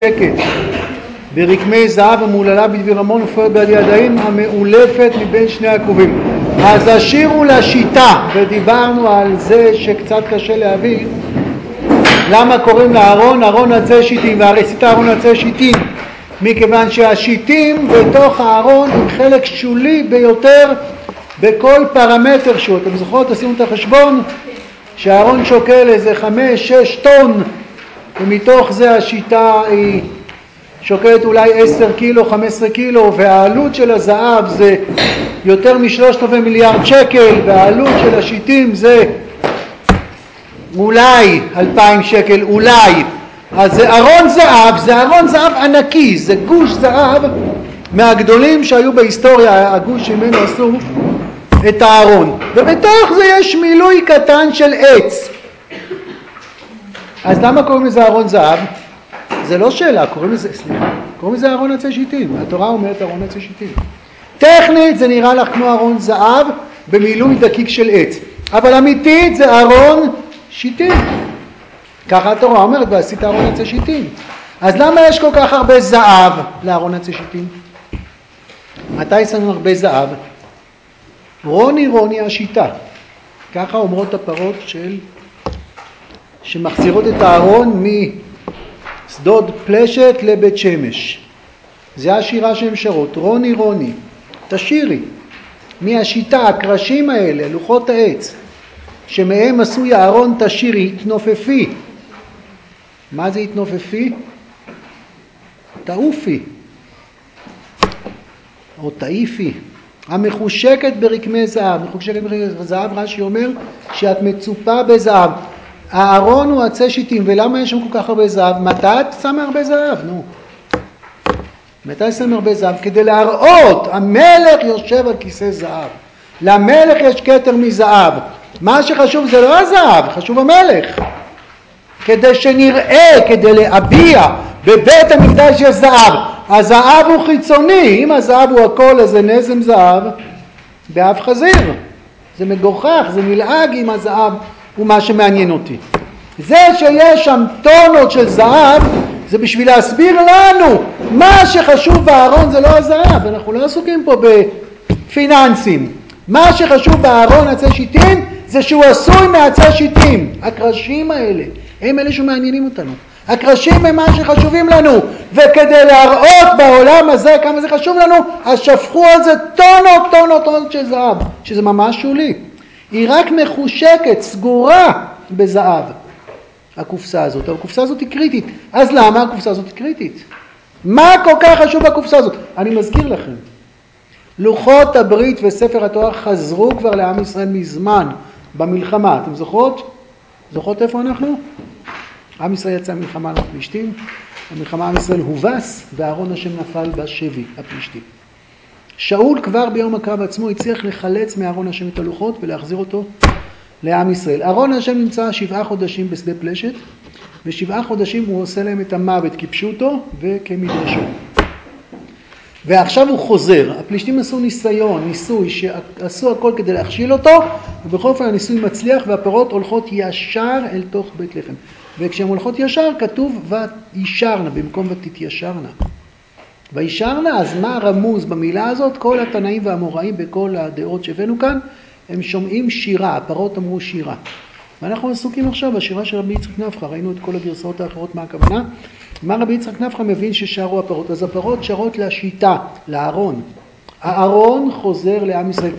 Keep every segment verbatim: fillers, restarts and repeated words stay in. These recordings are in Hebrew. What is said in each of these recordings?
שקט ברקמי זהב המעוללה בדביר המון ופועלת ביד ידיים המאולפת מבין שני הכרובים. אז השאירו לשיטה, ודיברנו על זה שקצת קשה להבין למה קוראים לארון ארון עצי שיטים, והרי עשית ארון עצי שיטים מכיוון שהשיטים בתוך הארון הם חלק שולי ביותר בכל פרמטר שהוא. אתם זוכרות, עשינו את החשבון שהארון שוקל איזה חמש שש טון, ומתוך זה השיטה היא שוקלת אולי עשר קילו, חמש עשרה קילו, והעלות של הזהב זה יותר משלושת רבעי מיליארד שקל, והעלות של השיטים זה אולי אלפיים שקל, אולי. אז זה ארון זהב, זה ארון זהב ענקי, זה גוש זהב מהגדולים שהיו בהיסטוריה, הגוש שממנו עשו את הארון, ובתוך זה יש מילוי קטן של עץ. אז למה קוראים לזה ארון זהב? זה לא שאלה, קוראים לזה, סליחה, קוראים לזה ארון עצי שיטים. התורה אומרת ארון עצי שיטים. טכנית זה נראה לך כמו ארון זהב במילוי דקיק של עץ, אבל אמיתית זה ארון שיטים. ככה התורה אומרת, ועשית ארון עצי שיטים. אז למה יש כל כך הרבה זהב לארון עצי שיטים? מתי שמים הרבה זהב? רוני רוני השיטה. ככה אומרות הפרות של שמחזירות את הארון משדות פלשת לבית שמש. זה השירה שהן שרות, רוני רוני, תשירי. מהשיטה, הקרשים האלה, לוחות העץ, שמהם עשוי הארון תשירי, התנופפי. מה זה התנופפי? תעופי. או תעיפי. המחושקת ברקמי זהב. מחושקת ברקמי זהב, רש"י אומר שאת מצופה בזהב. הארון הוא עצי שיטים, ולמה יש שם כל כך הרבה זהב? מתי את שמה הרבה זהב? נו. מתי שמה הרבה זהב? כדי להראות, המלך יושב על כיסא זהב. למלך יש כתר מזהב. מה שחשוב זה לא הזהב, חשוב המלך. כדי שנראה, כדי להביע, בבית המקדש יש זהב. הזהב הוא חיצוני, אם הזהב הוא הכל, אז זה נזם זהב באף חזיר. זה מגוחך, זה נלעג עם הזהב. הוא מה שמעניין אותי. זה שיש שם טונות של זהב, זה בשביל להסביר לנו מה שחשוב בארון זה לא הזהב. אנחנו לא עסוקים פה בפיננסים. מה שחשוב בארון עצי שיטים זה שהוא עשוי מעצי שיטים. הקרשים האלה הם אלה שמעניינים אותנו. הקרשים הם מה שחשובים לנו, וכדי להראות בעולם הזה כמה זה חשוב לנו, אז שפכו על זה טונות טונות טונות של זהב, שזה ממש שולי. היא רק מחושקת, סגורה בזהב, הקופסה הזאת. הקופסה הזאת היא קריטית. אז למה הקופסה הזאת היא קריטית? מה כל כך חשוב בקופסה הזאת? אני מזכיר לכם, לוחות הברית וספר התורה חזרו כבר לעם ישראל מזמן במלחמה. אתם זוכרות? זוכרות איפה אנחנו? עם ישראל יצא מלחמה על הפלישתים, המלחמה עם ישראל הובס, ואהרון השם נפל בשבי הפלישתים. שאול כבר ביום הקרב עצמו הצליח לחלץ מאהרון השם את הלוחות ולהחזיר אותו לעם ישראל. אהרון השם נמצא שבעה חודשים בשדה פלשת, ושבעה חודשים הוא עושה להם את המוות כפשוטו וכמדרשו. ועכשיו הוא חוזר. הפלישתים עשו ניסיון, ניסוי, שעשו הכל כדי להכשיל אותו, ובכל אופן הניסוי מצליח, והפרות הולכות ישר אל תוך בית לחם. וכשהן הולכות ישר כתוב וישרנה במקום ותתיישרנה. וישרנה, אז מה רמוז במילה הזאת? כל התנאים והאמוראים בכל הדעות שהבאנו כאן, הם שומעים שירה, הפרות אמרו שירה. ואנחנו עסוקים עכשיו בשירה של רבי יצחק נפחא, ראינו את כל הגרסאות האחרות מה הכוונה. מה רבי יצחק נפחא מבין ששרו הפרות? אז הפרות שרות לשיטה, לארון. הארון חוזר לעם ישראל.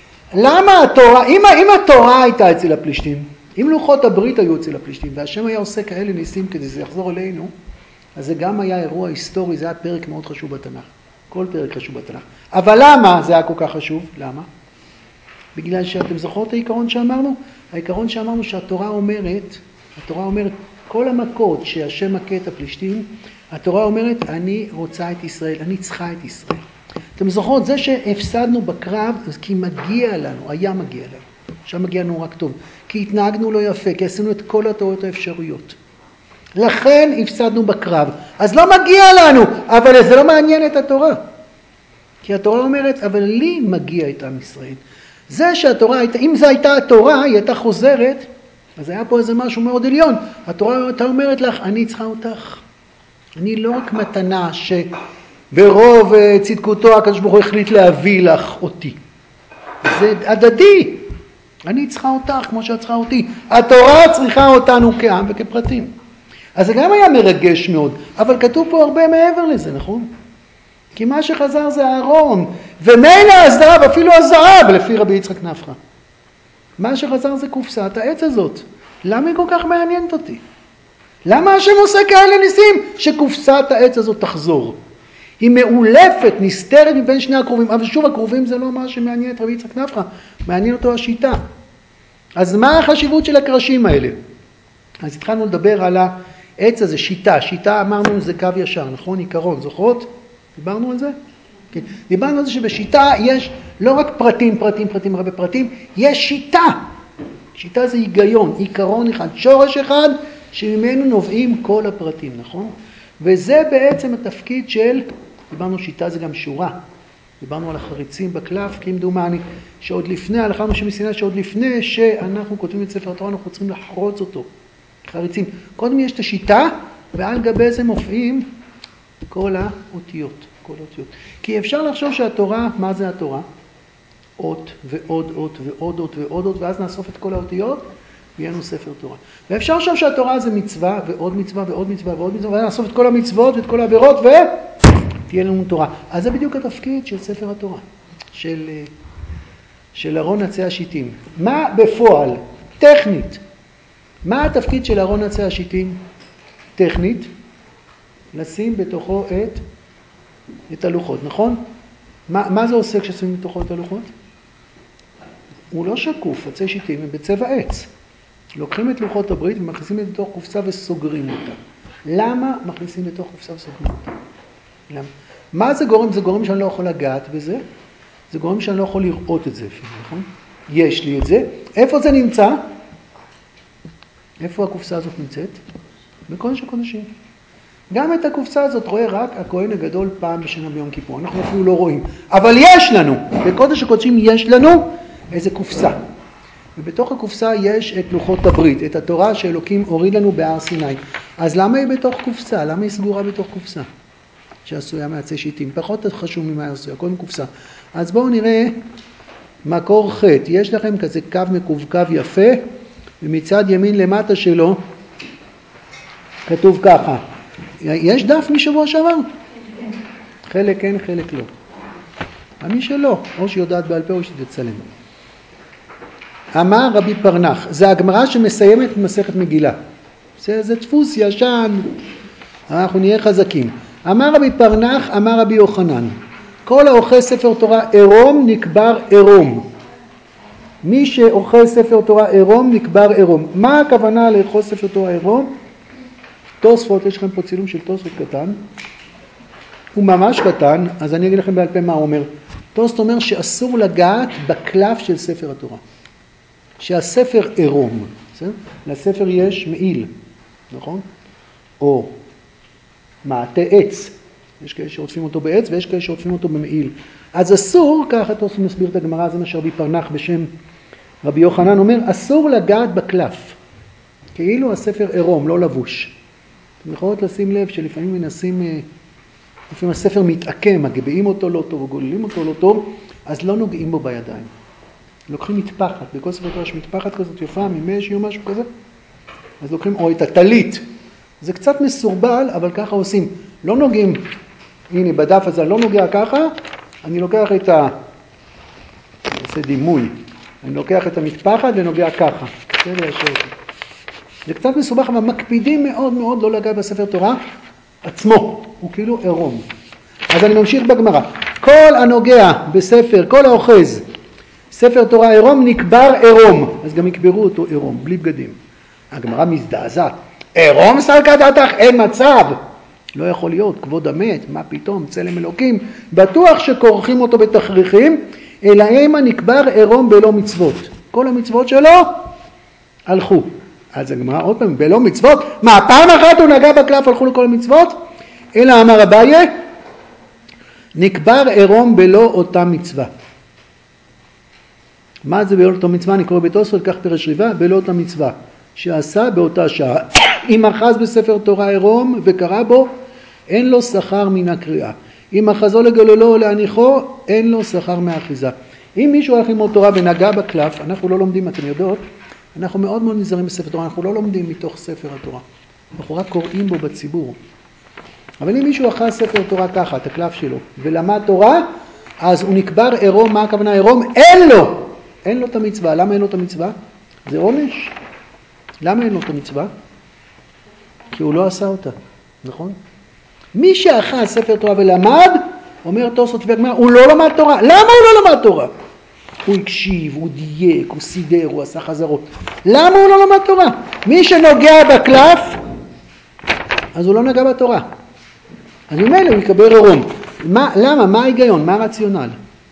למה התורה, אם, אם התורה הייתה אצל הפלישתים, אם לוחות הברית היו אצל הפלישתים, והשם היה עושה כאלה ניסים כדי שזה יחזור אלינו, אז זה גם היה אירוע היסטורי, זה היה פרק מאוד חשוב בתנ"ך. כל פרק חשוב בתנ"ך. אבל למה זה היה כל כך חשוב? למה? בגלל שאתם זוכרות את העיקרון שאמרנו? העיקרון שאמרנו שהתורה אומרת, התורה אומרת, כל המכות שהשם מכה את הפלישתים, התורה אומרת, אני רוצה את ישראל, אני צריכה את ישראל. אתם זוכרות, זה שהפסדנו בקרב, אז כי מגיע לנו, היה מגיע לנו. שם מגיע לנו רק טוב. כי התנהגנו לא יפה, כי עשינו את כל התורות האפשריות. לכן הפסדנו בקרב. אז לא מגיע לנו, אבל זה לא מעניין את התורה. כי התורה אומרת, אבל לי מגיע את עם ישראל. זה שהתורה הייתה, אם זו הייתה התורה, היא הייתה חוזרת, אז היה פה איזה משהו מאוד עליון. התורה הייתה אומרת לך, אני צריכה אותך. אני לא רק מתנה שברוב צדקותו הקדוש ברוך הוא החליט להביא לך אותי. זה הדדי. אני צריכה אותך כמו שאת צריכה אותי. התורה צריכה אותנו כעם וכפרטים. אז זה גם היה מרגש מאוד, אבל כתוב פה הרבה מעבר לזה, נכון? כי מה שחזר זה הארון, ומילא הזהב, אפילו הזהב, לפי רבי יצחק נפחא. מה שחזר זה קופסת העץ הזאת. למה היא כל כך מעניינת אותי? למה השם עושה כאלה ניסים? שקופסת העץ הזאת תחזור. היא מאולפת, נסתרת מבין שני הקרובים, אבל שוב הקרובים זה לא מה שמעניין את רבי יצחק נפחא, מעניין אותו השיטה. אז מה החשיבות של הקרשים האלה? אז התחלנו לדבר על העץ הזה, שיטה, שיטה אמרנו זה קו ישר, נכון? עיקרון, זוכרות? דיברנו על זה? כן. דיברנו על זה שבשיטה יש לא רק פרטים, פרטים, פרטים, הרבה פרטים, יש שיטה. שיטה זה היגיון, עיקרון אחד, שורש אחד, שממנו נובעים כל הפרטים, נכון? וזה בעצם התפקיד של, דיברנו שיטה זה גם שורה, דיברנו על החריצים בקלף, כמדומני, שעוד לפני, הלכה משה מסיני, שעוד לפני שאנחנו כותבים את ספר התורה, אנחנו צריכים לחרוץ אותו, חריצים. קודם יש את השיטה, ועל גבי זה מופיעים כל האותיות, כל האותיות. כי אפשר לחשוב שהתורה, מה זה התורה? אות ועוד אות ועוד אות ועוד אות, ואז נאסוף את כל האותיות, ויהיה לנו ספר תורה. ואפשר לחשוב שהתורה זה מצווה, ועוד מצווה, ועוד מצווה, ועוד מצווה, ואז נאסוף את כל המצוות ואת כל העבירות, ותהיה לנו תורה. אז זה בדיוק התפקיד של ספר התורה, של, של ארון עצי השיטים. מה בפועל, טכנית, מה התפקיד של ארון עצי השיטים? טכנית, לשים בתוכו את, את הלוחות, נכון? מה, מה זה עושה כששמים בתוכו את הלוחות? הוא לא שקוף, עצי שיטים הם בצבע עץ. לוקחים את לוחות הברית ומכניסים את בתוך קופסה וסוגרים אותה. למה מכניסים בתוך קופסה וסוגרים אותה? למה? מה זה גורם? זה גורם שאני לא יכול לגעת בזה. זה גורם שאני לא יכול לראות את זה אפילו, נכון? יש לי את זה. איפה זה נמצא? איפה הקופסה הזאת נמצאת? בקודש הקודשים. גם את הקופסה הזאת רואה רק הכהן הגדול פעם בשנה ביום כיפור. אנחנו אפילו לא רואים. אבל יש לנו, בקודש הקודשים יש לנו איזה קופסה. ובתוך הקופסה יש את לוחות הברית, את התורה שאלוקים הוריד לנו בהר סיני. אז למה היא בתוך קופסה? למה היא סגורה בתוך קופסה? שעשויה מעצי שיטים. פחות חשוב ממה היא עשויה, קודם קופסה. אז בואו נראה מקור ח'. יש לכם כזה קו מקווקו יפה, ומצד ימין למטה שלו כתוב ככה. יש דף משבוע שעבר? חלק כן, חלק לא. מי שלא, או שיודעת בעל פה או שתצלם. אמר רבי פרנח, זה הגמרא שמסיימת מסכת מגילה. זה, זה דפוס ישן, אנחנו נהיה חזקים. אמר רבי פרנח, אמר רבי יוחנן, כל האוכל ספר תורה עירום נקבר עירום. מי שאוכל ספר תורה עירום נקבר עירום. מה הכוונה לאכול ספר תורה עירום? תוספות, יש לכם פה צילום של תוספות קטן. הוא ממש קטן, אז אני אגיד לכם בעל פה מה הוא אומר. תוספות אומר שאסור לגעת בקלף של ספר התורה. שהספר עירום. לספר יש מעיל, נכון? או מעטה עץ. יש כאלה שעוטפים אותו בעץ ויש כאלה שעוטפים אותו במעיל. אז אסור, ככה תוספות מסביר את הגמרא, זה מה שרבי פרנח בשם רבי יוחנן אומר, אסור לגעת בקלף. כאילו הספר עירום, לא לבוש. אתם יכולות לשים לב שלפעמים מנסים, לפעמים הספר מתעקם, מגביעים אותו לא טוב, גוללים אותו לא טוב, אז לא נוגעים בו בידיים. לוקחים מטפחת, בכל ספר תורה יש מטפחת כזאת יפה, ממשי או משהו כזה, אז לוקחים, או את הטלית. זה קצת מסורבל, אבל ככה עושים. לא נוגעים, הנה בדף הזה לא נוגע ככה, אני לוקח את ה... עושה דימוי. אני לוקח את המטפחת ונוגע ככה. זה ישר. זה קצת מסובך, אבל מקפידים מאוד מאוד לא לגעת בספר תורה עצמו. הוא כאילו עירום. אז אני ממשיך בגמרא. כל הנוגע בספר, כל האוחז, ספר תורה עירום נקבר עירום. אז גם יקברו אותו עירום, בלי בגדים. הגמרא מזדעזעת. עירום סלקא דעתך, אין מצב. לא יכול להיות, כבוד המת, מה פתאום, צלם אלוקים. בטוח שכורכים אותו בתכריכים, אלא אימה נקבר עירום בלא מצוות. כל המצוות שלו הלכו. אז הגמרא עוד פעם, בלא מצוות, מה, פעם אחת הוא נגע בקלף, הלכו לכל המצוות? אלא אמר אביי, נקבר עירום בלא אותה מצווה. מה זה בלא אותה מצווה? אני קורא בתוספות, כך פירש ריבה, בלא אותה מצווה. שעשה באותה שעה, אם אחז בספר תורה עירום וקרא בו, אין לו שכר מן הקריאה. אם אחזו לגוללו או להניחו, אין לו שכר מהאחיזה. אם מישהו הלך ללמוד תורה ונגע בקלף, אנחנו לא לומדים, אתם יודעות, אנחנו מאוד מאוד נזהרים בספר תורה, אנחנו לא לומדים מתוך ספר התורה. אנחנו רק קוראים בו בציבור. אבל אם מישהו אחז ספר תורה ככה, את הקלף שלו, ולמד תורה, אז הוא נקבר עירום. מה הכוונה עירום? אין לו! אין לו את המצווה. למה אין לו את המצווה? זה עונש. למה אין לו את המצווה? כי הוא לא עשה אותה, נכון? מי שאחז ספר תורה ולמד, אומר תוספות והגמרא, הוא לא למד תורה. למה הוא לא למד תורה? הוא הקשיב, הוא דייק, הוא סידר, הוא עשה חזרות. למה הוא לא למד תורה? מי שנוגע בקלף, אז הוא לא נגע בתורה. אז ממילא הוא יקבל עירום. מה, למה? מה ההיגיון? מה הרציונל?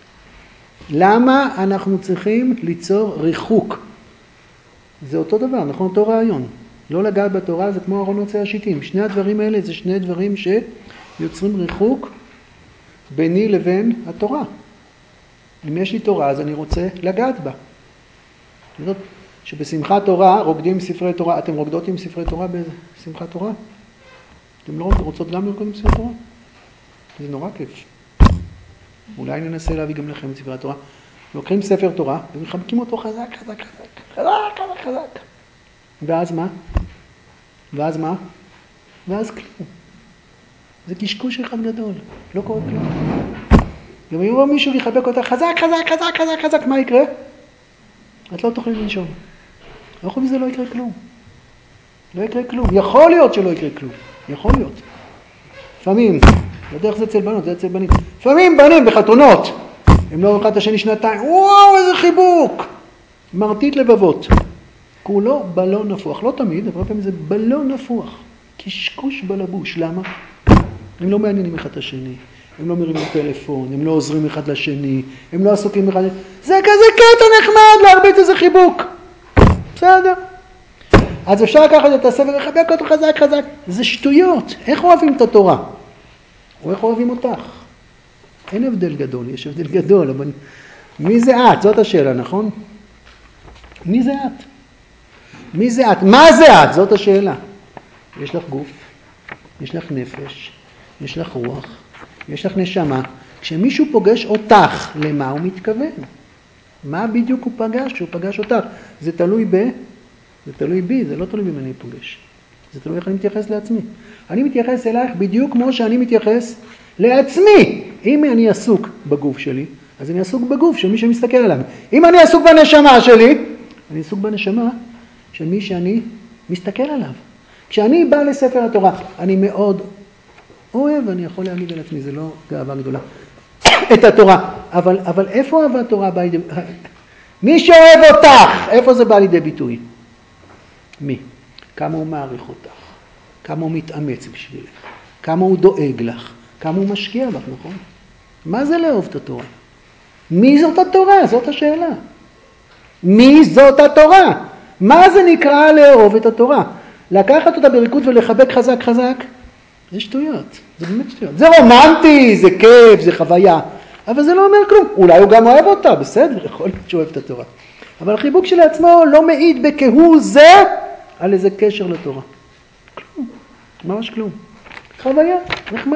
למה אנחנו צריכים ליצור ריחוק? זה אותו דבר, נכון? אותו רעיון. לא לגעת בתורה זה כמו ארון עוצי השיטים. שני הדברים האלה זה שני דברים שיוצרים ריחוק ביני לבין התורה. אם יש לי תורה אז אני רוצה לגעת בה. זאת שבשמחת תורה רוקדים ספרי תורה. אתם רוקדות עם ספרי תורה בשמחת תורה? אתם לא רוצות גם לרקוד עם ספרי תורה? זה נורא כיף. אולי ננסה להביא גם לכם את ספרי התורה. לוקחים ספר תורה ומחבקים אותו חזק, חזק, חזק, חזק, חזק, חזק. ואז מה? ואז מה? ואז כלום. זה קשקוש אחד גדול, לא קורה כלום. גם אם יבוא מישהו ויחבק אותה חזק, חזק, חזק, חזק, חזק, מה יקרה? את לא תוכלי לנשום. לא חושב שזה לא יקרה כלום. לא יקרה כלום. יכול להיות שלא יקרה כלום. יכול להיות. לפעמים, לא יודע איך זה אצל בנות, זה אצל בנים. לפעמים בנים בחתונות, הם לא אחד את השני שנתיים, וואו, איזה חיבוק! מרטיט לבבות. כולו בלון נפוח. לא תמיד, אבל פעמים זה בלון נפוח. קשקוש בלבוש. למה? הם לא מעניינים אחד את השני. הם לא מרימים טלפון, הם לא עוזרים אחד לשני, הם לא עסוקים אחד לשני. זה כזה קטע נחמד להרביץ איזה חיבוק. בסדר. אז אפשר לקחת את הספר ולחבק אותו חזק חזק. זה שטויות. איך אוהבים את התורה? או איך אוהבים אותך? אין הבדל גדול, יש הבדל גדול, אבל מי זה את? זאת השאלה, נכון? מי זה את? מי זה את? מה זה את? זאת השאלה. יש לך גוף, יש לך נפש, יש לך רוח, יש לך נשמה. כשמישהו פוגש אותך, למה הוא מתכוון? מה בדיוק הוא פגש? שהוא פגש אותך. זה תלוי ב... זה תלוי בי, זה לא תלוי בי אם אני פוגש. זה תלוי איך אני מתייחס לעצמי. אני מתייחס אלייך בדיוק כמו שאני מתייחס לעצמי. אם אני עסוק בגוף שלי, אז אני עסוק בגוף של מי שמסתכל עליו. אם אני עסוק בנשמה שלי, אני עסוק בנשמה של מי שאני מסתכל עליו. כשאני בא לספר התורה, אני מאוד אוהב, אני יכול להגיד על עצמי, זה לא גאווה גדולה, את התורה. אבל, אבל איפה אהבת התורה באה לידי... מי שאוהב אותך, איפה זה בא לידי ביטוי? מי? כמה הוא מעריך אותך, כמה הוא מתאמץ בשבילך, כמה הוא דואג לך, כמה הוא משקיע בך, נכון? מה זה לאהוב את התורה? מי זאת התורה? זאת השאלה. מי זאת התורה? מה זה נקרא לאהוב את התורה? לקחת אותה בריקוד ולחבק חזק חזק? זה שטויות, זה באמת שטויות. זה רומנטי, זה כיף, זה חוויה, אבל זה לא אומר כלום. אולי הוא גם אוהב אותה, בסדר, יכול להיות שהוא אוהב את התורה. אבל החיבוק שלעצמו לא מעיד בכהוא זה על איזה קשר לתורה. כלום, ממש כלום. חוויה, נחמד.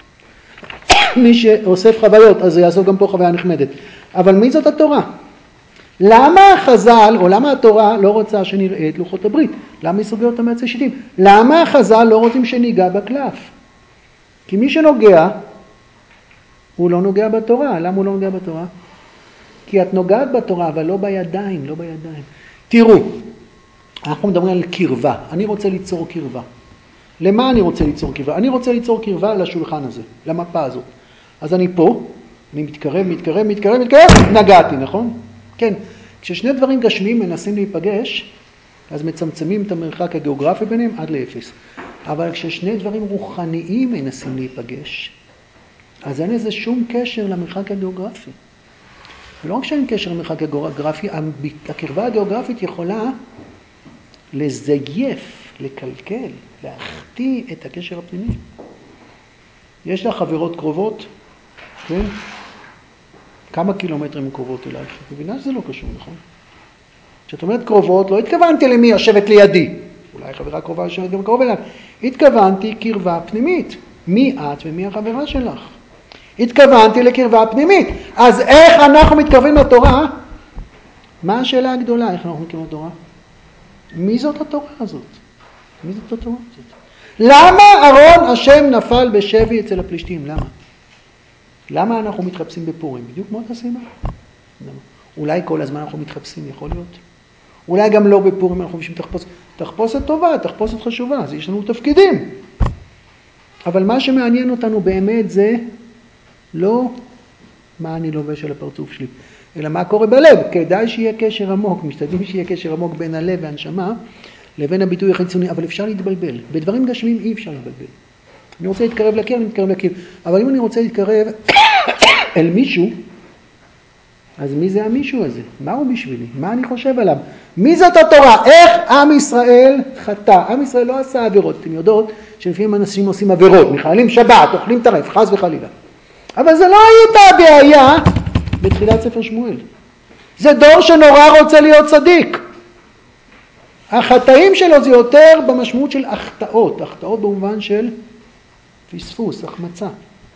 מי שאוסף חוויות, אז זה יעשו גם פה חוויה נחמדת. אבל מי זאת התורה? למה החז"ל, או למה התורה לא רוצה שנראה את לוחות הברית? למה היא סוגרת אותה מעצי שיטים? למה החז"ל לא רוצים שניגע בקלף? כי מי שנוגע, הוא לא נוגע בתורה. למה הוא לא נוגע בתורה? כי את נוגעת בתורה, אבל לא בידיים, לא בידיים. תראו, אנחנו מדברים על קרבה. אני רוצה ליצור קרבה. למה אני רוצה ליצור קרבה? אני רוצה ליצור קרבה לשולחן הזה, למפה הזאת. אז אני פה, אני מתקרב, מתקרב, מתקרב, מתקרב, נגעתי, נכון? כן, כששני דברים גשמיים מנסים להיפגש, אז מצמצמים את המרחק הגיאוגרפי ביניהם עד לאפס. אבל כששני דברים רוחניים מנסים להיפגש, אז אין איזה שום קשר למרחק הגיאוגרפי. ולא רק שאין קשר למרחק הגיאוגרפי, הקרבה הגיאוגרפית יכולה לזייף, לקלקל, להחטיא את הקשר הפנימי. יש לך חברות קרובות, כן? כמה קילומטרים הן קרובות אלייך? את מבינה שזה לא קשור, נכון? כשאת אומרת קרובות, לא התכוונתי למי יושבת לידי. אולי חברה קרובה יושבת גם קרוב אליי. התכוונתי קרבה פנימית. מי את ומי החברה שלך. התכוונתי לקרבה פנימית. אז איך אנחנו מתקרבים לתורה? מה השאלה הגדולה? איך אנחנו מתקרבים לתורה? מי זאת התורה הזאת? מי זאת התורה הזאת? למה ארון השם נפל בשבי אצל הפלישתים? למה? למה אנחנו מתחפשים בפורים? בדיוק מאוד הסיבה. אולי כל הזמן אנחנו מתחפשים, יכול להיות. אולי גם לא בפורים אנחנו חושבים תחפושת. תחפושת טובה, תחפושת חשובה, אז יש לנו תפקידים. אבל מה שמעניין אותנו באמת זה לא מה אני לובש על הפרצוף שלי, אלא מה קורה בלב. כדאי שיהיה קשר עמוק, משתדלים שיהיה קשר עמוק בין הלב והנשמה לבין הביטוי החיצוני, אבל אפשר להתבלבל. בדברים גשמיים אי אפשר להתבלבל. אני רוצה להתקרב לקיר, אני מתקרב לקיר. אבל אם אני רוצה להתקרב אל מישהו, אז מי זה המישהו הזה? מה הוא בשבילי? מה אני חושב עליו? מי זאת התורה? איך עם ישראל חטא? עם ישראל לא עשה עבירות. אתם יודעות שלפעמים אנשים עושים עבירות, מחללים שבת, אוכלים טרף, חס וחלילה. אבל זה לא הייתה הבעיה בתחילת ספר שמואל. זה דור שנורא רוצה להיות צדיק. החטאים שלו זה יותר במשמעות של החטאות, החטאות במובן של פספוס, החמצה.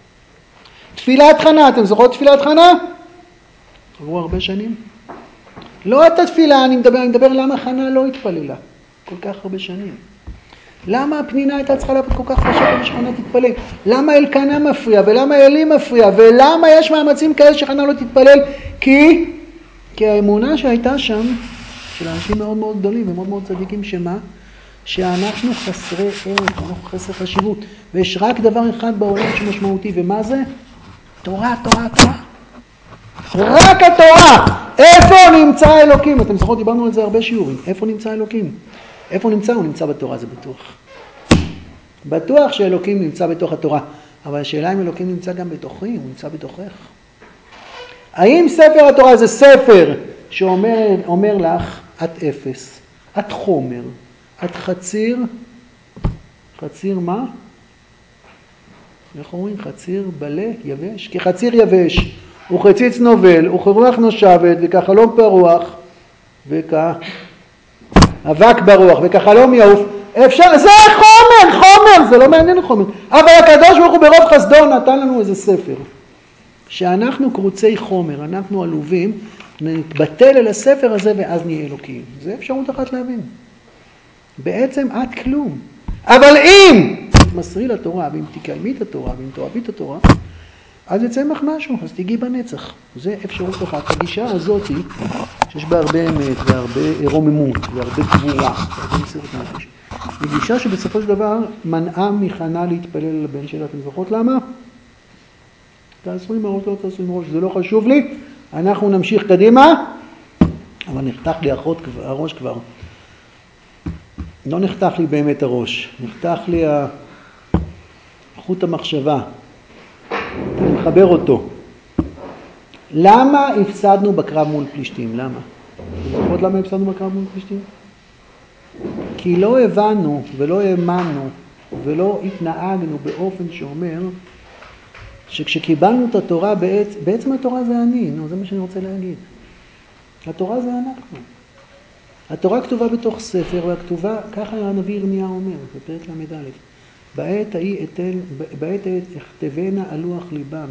תפילת חנה, אתם זוכרות תפילת חנה? עברו הרבה שנים. לא את התפילה, אני מדבר, אני מדבר למה חנה לא התפללה כל כך הרבה שנים. למה הפנינה הייתה צריכה לעבוד כל כך חשוב כדי שחנה תתפלל? למה אלקנה מפריע ולמה אלי מפריע ולמה יש מאמצים כאלה שחנה לא תתפלל? כי, כי האמונה שהייתה שם של אנשים מאוד מאוד גדולים ומאוד מאוד צדיקים, שמה? שאנחנו חסרי ערך, אנחנו חסר חשיבות, ויש רק דבר אחד בעולם שמשמעותי, ומה זה? תורה, תורה, תורה. רק התורה. איפה נמצא אלוקים? אתם זוכרות, דיברנו על זה הרבה שיעורים. איפה נמצא אלוקים? איפה נמצא? הוא נמצא בתורה, זה בטוח. בטוח שאלוקים נמצא בתוך התורה. אבל השאלה אם אלוקים נמצא גם בתוכי, הוא נמצא בתוכך. האם ספר התורה זה ספר שאומר אומר לך, את אפס, את חומר, את חציר, חציר מה? איך אומרים? חציר בלה, יבש? כי חציר יבש, וכציץ נובל, וכרוח נושבת, וכחלום פרוח, וכאבק ברוח, וכחלום יעוף. אפשר, זה חומר, חומר, זה לא מעניין חומר. אבל הקדוש ברוך הוא ברוב חסדו נתן לנו איזה ספר. שאנחנו קרוצי חומר, אנחנו עלובים, נתבטל אל הספר הזה ואז נהיה אלוקים. זה אפשרות אחת להבין. בעצם את כלום. אבל אם תתמסרי לתורה, ואם תקיימי את התורה, ואם תאהבי את התורה, אז יצא ממך משהו, אז תגיעי בנצח. זה אפשרות אחת. הגישה הזאת, שיש בה הרבה אמת, והרבה רוממות, והרבה גבורה, והרבה מסירות נפש, היא גישה שבסופו של דבר מנעה מחנה להתפלל על הבן שלה. אתם זוכרות למה? תעשו עם הראש, לא תעשו עם הראש, זה לא חשוב לי. אנחנו נמשיך קדימה, אבל נחתך לי הראש, הראש כבר. לא נחתך לי באמת הראש, נחתך לי חוט המחשבה. אני מחבר אותו. למה הפסדנו בקרב מול פלישתים? למה? אתם זוכרות למה הפסדנו בקרב מול פלישתים? כי לא הבנו ולא האמנו ולא התנהגנו באופן שאומר שכשקיבלנו את התורה, בעצם, בעצם התורה זה אני, נו, זה מה שאני רוצה להגיד. התורה זה אנחנו. התורה כתובה בתוך ספר, והכתובה, ככה הנביא ירמיה אומר, בפרק למד א', בעת ההיא אתן, בעת ההיא אכתבנה על לוח ליבם.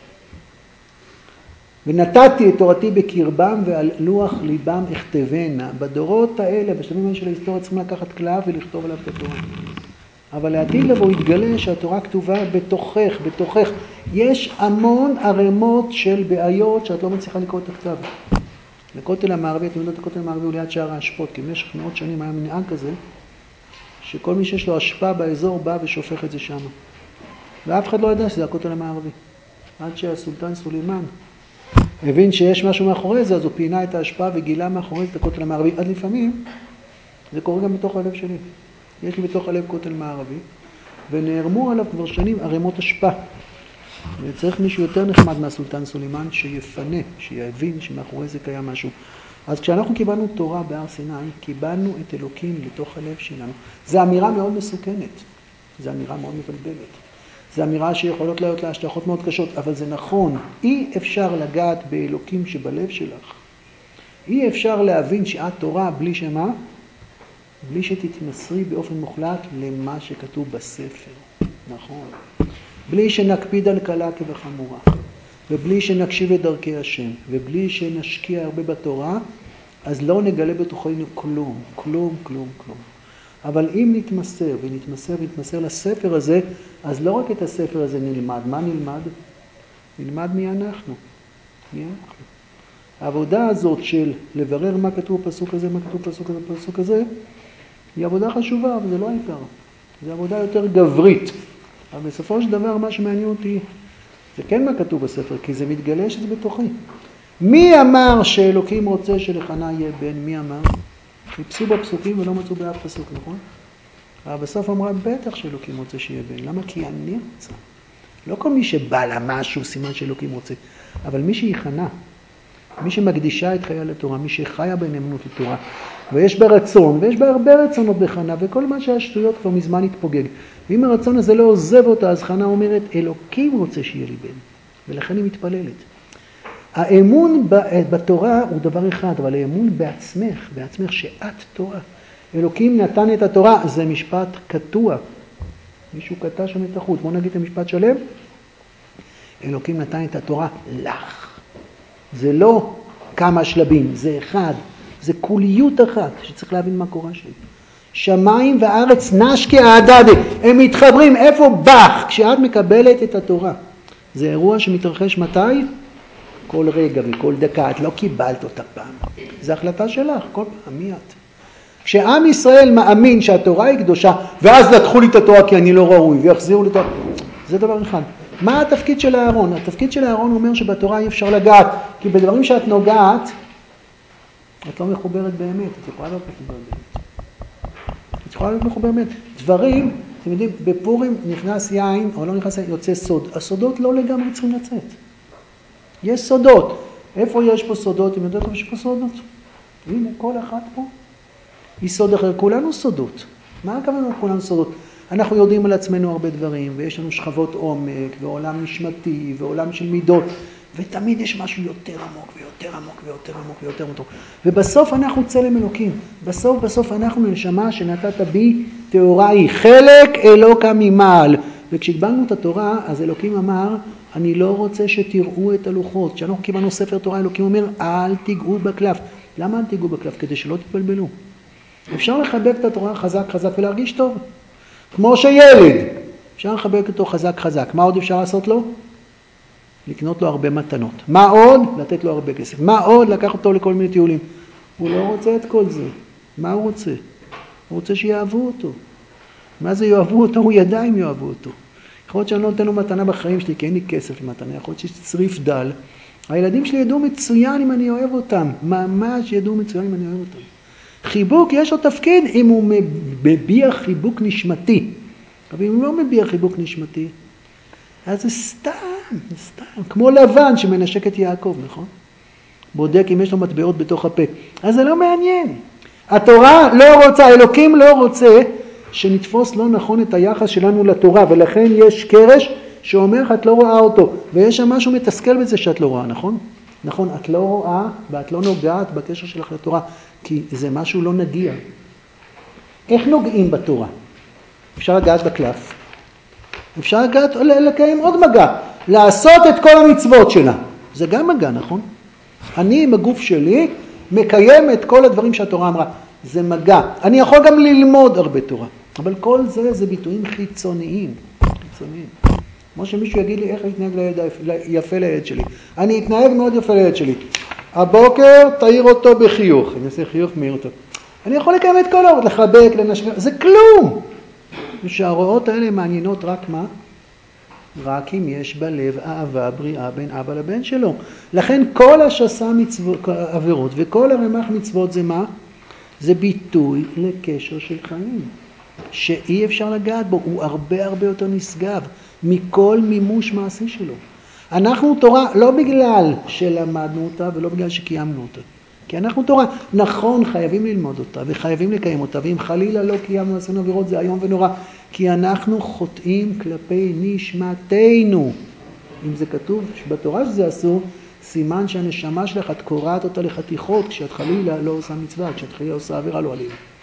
ונתתי את תורתי בקרבם ועל לוח ליבם אכתבנה. בדורות האלה, בשלבים האלה של ההיסטוריה, צריכים לקחת קלף ולכתוב עליו את התורה. אבל לעתיד לבוא יתגלה שהתורה כתובה בתוכך, בתוכך. יש המון ערימות של בעיות שאת לא מצליחה לקרוא את הכתב. לכותל המערבי, אתם יודעים, הכותל המערבי הוא ליד שער האשפות, כי במשך מאות שנים היה מנהג כזה, שכל מי שיש לו השפעה באזור בא ושופך את זה שם. ואף אחד לא ידע שזה הכותל המערבי. עד שהסולטן סולימן הבין שיש משהו מאחורי זה, אז הוא פינה את ההשפעה וגילה מאחורי זה את הכותל המערבי. עד לפעמים, זה קורה גם בתוך הלב שלי. יש לי בתוך הלב כותל מערבי, ונערמו עליו כבר שנים ערימות השפעה. וצריך מישהו יותר נחמד מהסולטן סולימן שיפנה, שיבין שמאחורי זה קיים משהו. אז כשאנחנו קיבלנו תורה בהר סיני, קיבלנו את אלוקים לתוך הלב שלנו. זו אמירה מאוד מסוכנת, זו אמירה מאוד מבלבלת. זו אמירה שיכולות להיות לה השלכות מאוד קשות, אבל זה נכון. אי אפשר לגעת באלוקים שבלב שלך. אי אפשר להבין שאת תורה בלי שמה? בלי שתתמסרי באופן מוחלט למה שכתוב בספר. נכון. בלי שנקפיד על קלה כבחמורה, ובלי שנקשיב את דרכי השם, ובלי שנשקיע הרבה בתורה, אז לא נגלה בתוכנו כלום, כלום, כלום, כלום. אבל אם נתמסר ונתמסר ונתמסר לספר הזה, אז לא רק את הספר הזה נלמד. מה נלמד? נלמד מי אנחנו. מי אנחנו. העבודה הזאת של לברר מה כתוב בפסוק הזה, מה כתוב בפסוק הזה, בפסוק הזה, היא עבודה חשובה, אבל זה לא העיקר. זו עבודה יותר גברית. אבל בסופו של דבר מה שמעניין אותי, זה כן מה כתוב בספר, כי זה מתגלה שזה בתוכי. מי אמר שאלוקים רוצה שלחנה יהיה בן? מי אמר? חיפשו בפסוקים ולא מצאו באף פסוק, נכון? אבל בסוף אמרה, בטח שאלוקים רוצה שיהיה בן. למה? כי אני רוצה. לא כל מי שבא לה משהו, סימן שאלוקים רוצה. אבל מי שהיא חנה, מי שמקדישה את חייה לתורה, מי שחיה בנאמנות לתורה, ויש בה רצון, ויש בה הרבה רצונות בחנה, וכל מה שהשטויות כבר מזמן התפוגג. ואם הרצון הזה לא עוזב אותה, אז חנה אומרת, אלוקים רוצה שיהיה לי בן. ולכן היא מתפללת. האמון בתורה הוא דבר אחד, אבל האמון בעצמך, בעצמך שאת תורה. אלוקים נתן את התורה, זה משפט קטוע. מישהו קטע שם את החוט. בוא נגיד את המשפט שלם. אלוקים נתן את התורה לך. זה לא כמה שלבים, זה אחד. זה כוליות אחת, שצריך להבין מה קורה שם. שמיים וארץ נשקי העדדה, הם מתחברים. איפה בך? כשאת מקבלת את התורה. זה אירוע שמתרחש מתי? כל רגע וכל דקה. את לא קיבלת אותה פעם. זו החלטה שלך, כל פעם, מי את? כשעם ישראל מאמין שהתורה היא קדושה, ואז לקחו לי את התורה כי אני לא ראוי, ויחזירו לי את התורה. זה דבר אחד. מה התפקיד של הארון? התפקיד של הארון אומר שבתורה אי אפשר לגעת, כי בדברים שאת נוגעת, את לא מחוברת באמת, את יכולה להיות מחוברת באמת. את יכולה להיות מחוברת באמת. דברים, אתם יודעים, בפורים נכנס יין, או לא נכנס יין, יוצא סוד. הסודות לא לגמרי צריכים לצאת. יש סודות. איפה יש פה סודות? אתם יודעים שיש פה סודות? הנה, כל אחד פה. היא סוד אחר. כולנו סודות. מה הכוונה כולנו סודות? אנחנו יודעים על עצמנו הרבה דברים, ויש לנו שכבות עומק, ועולם נשמתי, ועולם של מידות, ותמיד יש משהו יותר עמוק, ויותר עמוק, ויותר עמוק, ויותר עמוק. ובסוף אנחנו צלם אלוקים. בסוף, בסוף אנחנו נשמה שנתת בי תאורה היא חלק אלוקה ממעל. וכשקיבלנו את התורה, אז אלוקים אמר, אני לא רוצה שתראו את הלוחות. כשאנחנו קיבלנו ספר תורה, אלוקים אומר, אל תיגעו בקלף. למה אל תיגעו בקלף? כדי שלא תתבלבלו. אפשר לחבק את התורה חזק חזק ולהרגיש טוב. כמו שילד. אפשר לחבק אותו חזק חזק. מה עוד אפשר לעשות לו? לקנות לו הרבה מתנות. מה עוד? לתת לו הרבה כסף. מה עוד? לקח אותו לכל מיני טיולים. הוא לא רוצה את כל זה. מה הוא רוצה? הוא רוצה שיאהבו אותו. מה זה יאהבו אותו? הוא ידע אם יאהבו אותו. יכול להיות שאני לא נותן לו מתנה בחיים שלי, כי אין לי כסף למתנה. יכול להיות שיש צריף דל. הילדים שלי ידעו מצוין אם אני אוהב אותם. ממש ידעו מצוין אם אני אוהב אותם. חיבוק, יש לו תפקיד אם הוא מביע חיבוק נשמתי. אבל אם הוא לא מביע חיבוק נשמתי, אז זה סתם, זה סתם. כמו לבן שמנשק את יעקב, נכון? בודק אם יש לו מטבעות בתוך הפה. אז זה לא מעניין. התורה לא רוצה, אלוקים לא רוצה שנתפוס לא נכון את היחס שלנו לתורה, ולכן יש קרש שאומר את לא רואה אותו, ויש שם משהו מתסכל בזה שאת לא רואה, נכון? נכון, את לא רואה ואת לא נוגעת בקשר שלך לתורה, כי זה משהו לא נגיע. איך נוגעים בתורה? אפשר לגעת בקלף. אפשר לגעת, לקיים עוד מגע. לעשות את כל המצוות שלה. זה גם מגע, נכון? אני עם הגוף שלי מקיים את כל הדברים שהתורה אמרה. זה מגע. אני יכול גם ללמוד הרבה תורה. אבל כל זה, זה ביטויים חיצוניים. חיצוניים. כמו שמישהו יגיד לי איך להתנהג לילד יפה לילד שלי. אני אתנהג מאוד יפה לילד שלי. הבוקר תאיר אותו בחיוך. אני אעשה חיוך מאיר אותו. אני יכול לקיים את כל ההוראות, לחבק, לנשק, זה כלום. שההוראות האלה מעניינות רק מה? רק אם יש בלב אהבה בריאה בין אבא לבן שלו. לכן כל השסה מצוות, עבירות וכל הרמ"ח מצוות זה מה? זה ביטוי לקשר של חיים. שאי אפשר לגעת בו, הוא הרבה הרבה יותר נשגב מכל מימוש מעשי שלו. אנחנו תורה לא בגלל שלמדנו אותה ולא בגלל שקיימנו אותה. כי אנחנו תורה, נכון, חייבים ללמוד אותה וחייבים לקיים אותה, ואם חלילה לא קיימנו עשינו עבירות זה היום ונורא, כי אנחנו חוטאים כלפי נשמתנו. אם זה כתוב בתורה שזה אסור, סימן שהנשמה שלך את קוראת אותה לחתיכות, כשאת חלילה לא עושה מצווה, כשאת חלילה עושה עבירה לא עלילה.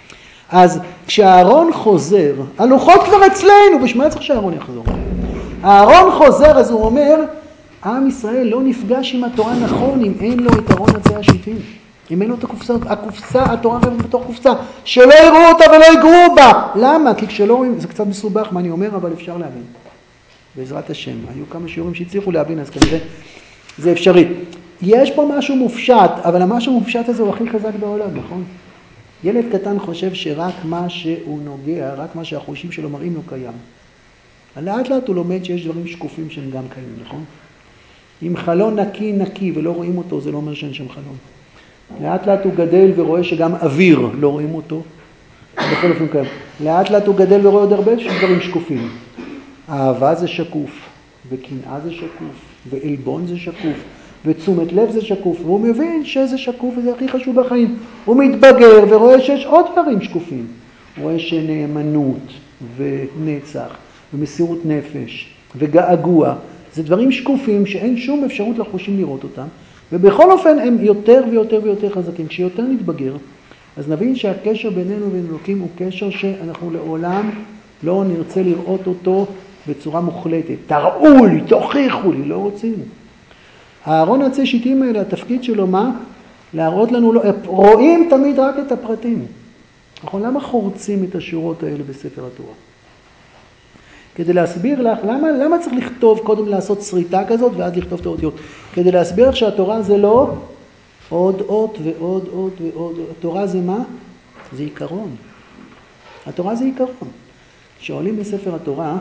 אז כשהארון חוזר, הלוחות כבר אצלנו, בשביל מה צריך שהארון יחזור? הארון חוזר, אז הוא אומר, עם ישראל לא נפגש עם התורה נכון, אם אין לו את ארון עצי השיטים. אם אין לו את הקופסה, הקופסה, התורה רבת בתוך קופסה, שלא יראו אותה ולא יגרו בה. למה? כי כשלא רואים, זה קצת מסובך מה אני אומר, אבל אפשר להבין. בעזרת השם, היו כמה שיעורים שהצליחו להבין, אז כנראה זה אפשרי. יש פה משהו מופשט, אבל המשהו מופשט הזה הוא הכי חזק בעולם, נכון? ילד קטן חושב שרק מה שהוא נוגע, רק מה שהחושים שלו מראים לו קיים. לאט לאט הוא לומד שיש דברים שקופים שהם גם קיימים, נכון? אם חלון נקי נקי ולא רואים אותו, זה לא אומר שאין שם חלון. לאט לאט הוא גדל ורואה שגם אוויר לא רואים אותו, בכל אופן קיים. לאט לאט הוא גדל ורואה עוד הרבה דברים שקופים. אהבה זה שקוף, וקנאה זה שקוף, ואלבון זה שקוף, ותשומת לב זה שקוף, והוא מבין שזה שקוף וזה הכי חשוב בחיים. הוא מתבגר ורואה שיש עוד דברים שקופים. הוא רואה שנאמנות ונצח ומסירות נפש וגעגוע. זה דברים שקופים שאין שום אפשרות לחושים לראות אותם, ובכל אופן הם יותר ויותר ויותר חזקים. כשיותר נתבגר, אז נבין שהקשר בינינו ובין אלוקים הוא קשר שאנחנו לעולם לא נרצה לראות אותו בצורה מוחלטת. תראו לי, תוכיחו לי, לא רוצים. הארון עצי שיטים האלה, התפקיד שלו מה? להראות לנו, לא, רואים תמיד רק את הפרטים. נכון, למה חורצים את השורות האלה בספר התורה? כדי להסביר לך, למה, למה צריך לכתוב, קודם לעשות שריטה כזאת ואז לכתוב את האותיות? כדי להסביר לך שהתורה זה לא עוד אות ועוד אות ועוד. התורה זה מה? זה עיקרון. התורה זה עיקרון. כשעולים בספר התורה,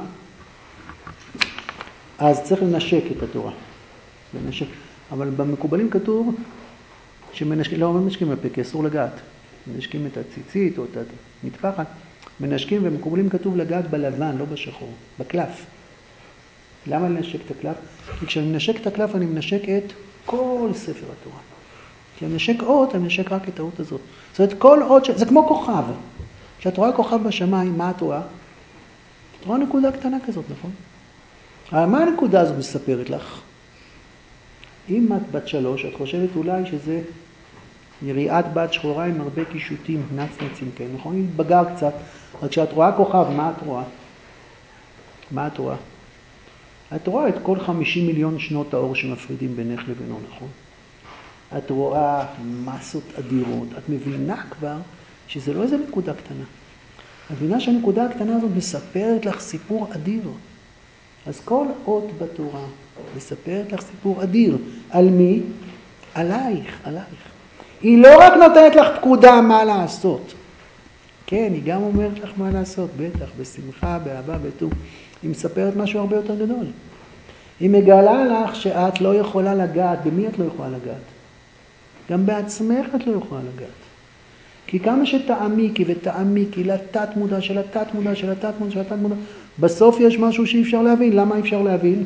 אז צריך לנשק את התורה. לנשק. אבל במקובלים כתוב שמנשקים, לא מנשקים בפה, כי אסור לגעת. מנשקים את הציצית או את המטפחת. מנשקים ומקובלים כתוב לגעת בלבן, לא בשחור, בקלף. למה לנשק את הקלף? כי כשאני מנשק את הקלף אני מנשק את כל ספר התורה. כי אני מנשק אות, אני מנשק רק את האות הזאת. זאת אומרת, כל אות, ש... זה כמו כוכב. כשאת רואה כוכב בשמיים, מה את רואה? את רואה נקודה קטנה כזאת, נכון? אבל מה הנקודה הזאת מספרת לך? אם את בת שלוש, את חושבת אולי שזה יריעת בת שחורה עם הרבה קישוטים, נצנצים כאלה, נכון? היא התבגר קצת, רק כשאת רואה כוכב, מה את רואה? מה את רואה? את רואה את כל חמישים מיליון שנות האור שמפרידים בינך לבינו, נכון? את רואה מסות אדירות, את מבינה כבר שזה לא איזה נקודה קטנה. את מבינה שהנקודה הקטנה הזאת מספרת לך סיפור אדיר. אז כל אות בתורה מספרת לך סיפור אדיר. על מי? עלייך, עלייך. היא לא רק נותנת לך פקודה מה לעשות. כן, היא גם אומרת לך מה לעשות, בטח, בשמחה, באהבה, בטוב. היא מספרת משהו הרבה יותר גדול. היא מגלה לך שאת לא יכולה לגעת. במי את לא יכולה לגעת? גם בעצמך את לא יכולה לגעת. כי כמה שתעמיקי ותעמיקי לתת מודע של התת מודע של התת מודע של התת מודע, בסוף יש משהו שאי אפשר להבין. למה אי אפשר להבין?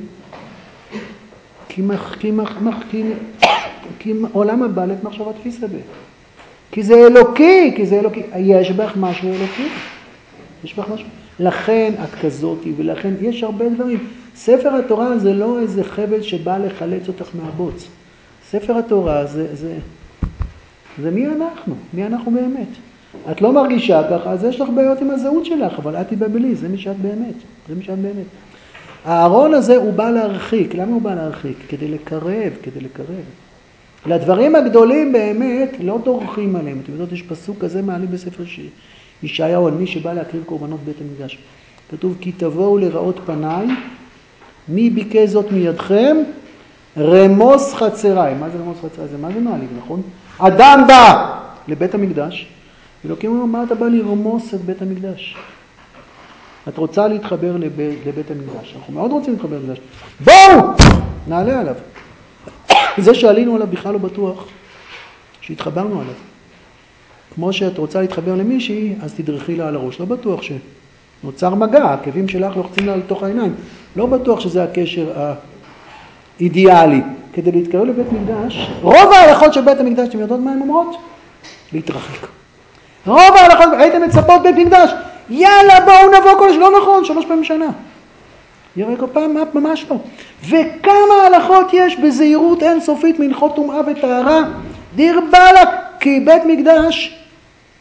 כי, מח, כי, מח, מח, כי, כי עולם הבא לת מחשבת תפיסה בה. כי זה אלוקי, כי זה אלוקי. יש בך משהו אלוקי. יש בך משהו. לכן את כזאתי, ולכן יש הרבה דברים. ספר התורה זה לא איזה חבל שבא לחלץ אותך מהבוץ. ספר התורה זה, זה, זה מי אנחנו, מי אנחנו באמת. את לא מרגישה ככה, אז יש לך בעיות עם הזהות שלך, אבל את תבלבלי, זה מי שאת באמת, זה מי שאת באמת. הארון הזה הוא בא להרחיק. למה הוא בא להרחיק? כדי לקרב, כדי לקרב. לדברים הגדולים באמת לא דורכים עליהם. אתם יודעות, יש פסוק כזה מעלים בספר ישעיהו על מי שבא להקריב קורבנות בית המקדש. כתוב, כי תבואו לראות פניי, מי ביקש זאת מידכם? רמוס חצריי. מה זה רמוס חצריי? זה מה זה מעלים, נכון? אדם בא לבית המקדש, אלוקים אומר, מה אתה בא לרמוס את בית המקדש? את רוצה להתחבר לבית, לבית המקדש. אנחנו מאוד רוצים להתחבר למקדש. בואו! נעלה עליו. זה שעלינו עליו בכלל לא בטוח שהתחברנו עליו. כמו שאת רוצה להתחבר למישהי, אז תדרכי לה על הראש. לא בטוח שנוצר מגע, העקבים שלך לוחצים לה לתוך העיניים. לא בטוח שזה הקשר האידיאלי. כדי להתקרב לבית מקדש, רוב ההלכות של בית המקדש, אתם יודעות מה הן אומרות? להתרחק. רוב ההלכות, הייתם מצפות בית מקדש, יאללה בואו נבוא כל לא נכון, שלוש פעמים שנה. יראה כל פעם, ממש לא. וכמה הלכות יש בזהירות אינסופית מלכות טומאה וטהרה, דיר באלק, כי בית מקדש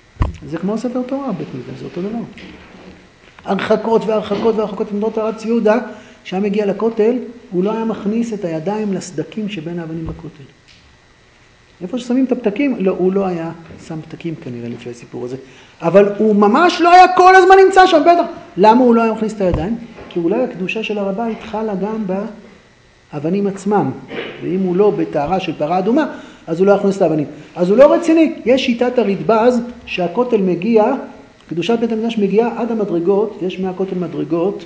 זה כמו ספר תורה, בית מקדש, זה אותו דבר. הרחקות והרחקות והרחקות, מדורת הרב יהודה, כשהיה מגיע לכותל, הוא לא היה מכניס את הידיים לסדקים שבין האבנים בכותל. איפה ששמים את הפתקים, לא, הוא לא היה שם פתקים כנראה לפי הסיפור הזה. אבל הוא ממש לא היה כל הזמן נמצא שם, בטח. למה הוא לא היה מכניס את הידיים? כי אולי הקדושה של הר הבית חלה גם באבנים עצמם. ואם הוא לא בטהרה של פרה אדומה, אז הוא לא יכניס את האבנים. אז הוא לא רציני. יש שיטת הרדב"ז שהכותל מגיע, קדושת בית המקדש מגיעה עד המדרגות, יש מהכותל מדרגות.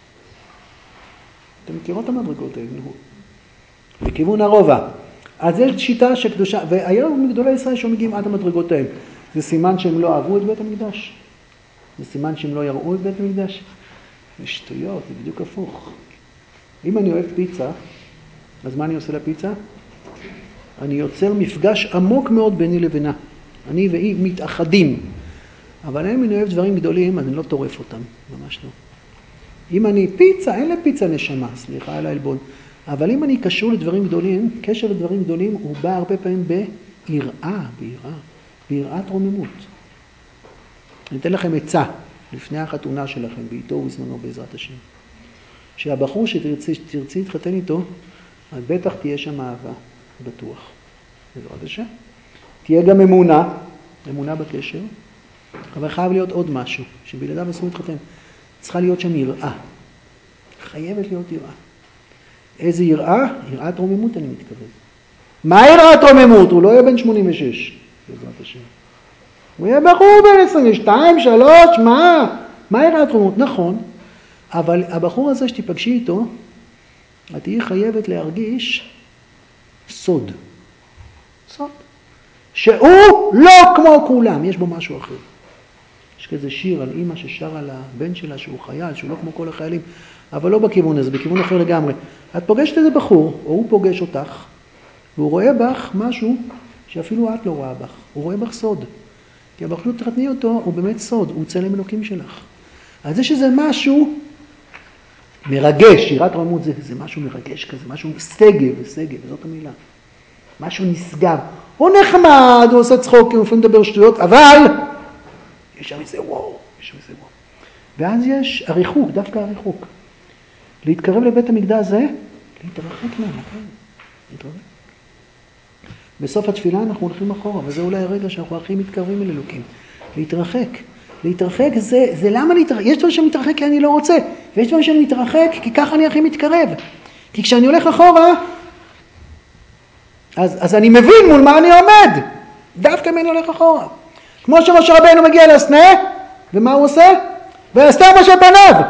אתם מכירות את המדרגות האלה? בכיוון הרובע. אז יש שיטה שקדושה, והיום מגדולי ישראל שמגיעים עד המדרגות האלה. זה סימן שהם לא אהבו את בית המקדש? זה סימן שהם לא יראו את בית המקדש? זה שטויות, זה בדיוק הפוך. אם אני אוהב פיצה, אז מה אני עושה לפיצה? אני יוצר מפגש עמוק מאוד ביני לבינה. אני והיא מתאחדים. אבל אם אני אוהב דברים גדולים, אני לא טורף אותם, ממש לא. אם אני פיצה, אין לפיצה נשמה, סליחה על העלבון. אבל אם אני קשור לדברים גדולים, קשר לדברים גדולים, הוא בא הרבה פעמים ביראה, ביראה, ביראת רוממות. אני אתן לכם עצה, לפני החתונה שלכם, בעיתו ובזמנו בעזרת השם. שהבחור שתרצי, שתרצי להתחתן איתו, אז בטח תהיה שם אהבה, בטוח. בעזרת השם. תהיה גם אמונה, אמונה בקשר, אבל חייב להיות עוד משהו, שבלעדיו אסור להתחתן. צריכה להיות שם יראה. חייבת להיות יראה. איזה יראה? יראת רוממות אני מתכוון. מה יראת רוממות? הוא לא יהיה בן שמונים ושש, בעזרת השם. הוא יהיה בחור בן עשרים ושתיים, שלוש, מה? מה יראת רוממות? נכון, אבל הבחור הזה שתיפגשי איתו, את תהיי חייבת להרגיש סוד. סוד. שהוא לא כמו כולם, יש בו משהו אחר. יש כזה שיר על אמא ששר על הבן שלה שהוא חייל, שהוא לא כמו כל החיילים, אבל לא בכיוון הזה, בכיוון אחר לגמרי. את פוגשת איזה בחור, או הוא פוגש אותך, והוא רואה בך משהו שאפילו את לא רואה בך. הוא רואה בך סוד. כי הבחור תחתני אותו, הוא באמת סוד, הוא צלם אלוקים שלך. אז יש איזה משהו מרגש, יראת רוממות זה, זה משהו מרגש כזה, משהו סגב, סגב, זאת המילה. משהו נשגב. הוא נחמד, הוא עושה צחוק, הוא לפעמים מדבר שטויות, אבל יש שם איזה וואו, יש שם איזה וואו. ואז יש הריחוק, דווקא הריחוק. להתקרב לבית המקדש זה, להתרחק ממנו, כן? להתרחק. בסוף התפילה אנחנו הולכים אחורה, וזה אולי הרגע שאנחנו הכי מתקרבים אל אלוקים. להתרחק. להתרחק זה, זה למה להתרחק? יש דברים שאני מתרחק כי אני לא רוצה, ויש דברים שאני מתרחק כי ככה אני הכי מתקרב. כי כשאני הולך אחורה, אז, אז אני מבין מול מה אני עומד. דווקא אם אני הולך אחורה. כמו שמשה רבנו מגיע לסנה, ומה הוא עושה? והסתר משה פניו.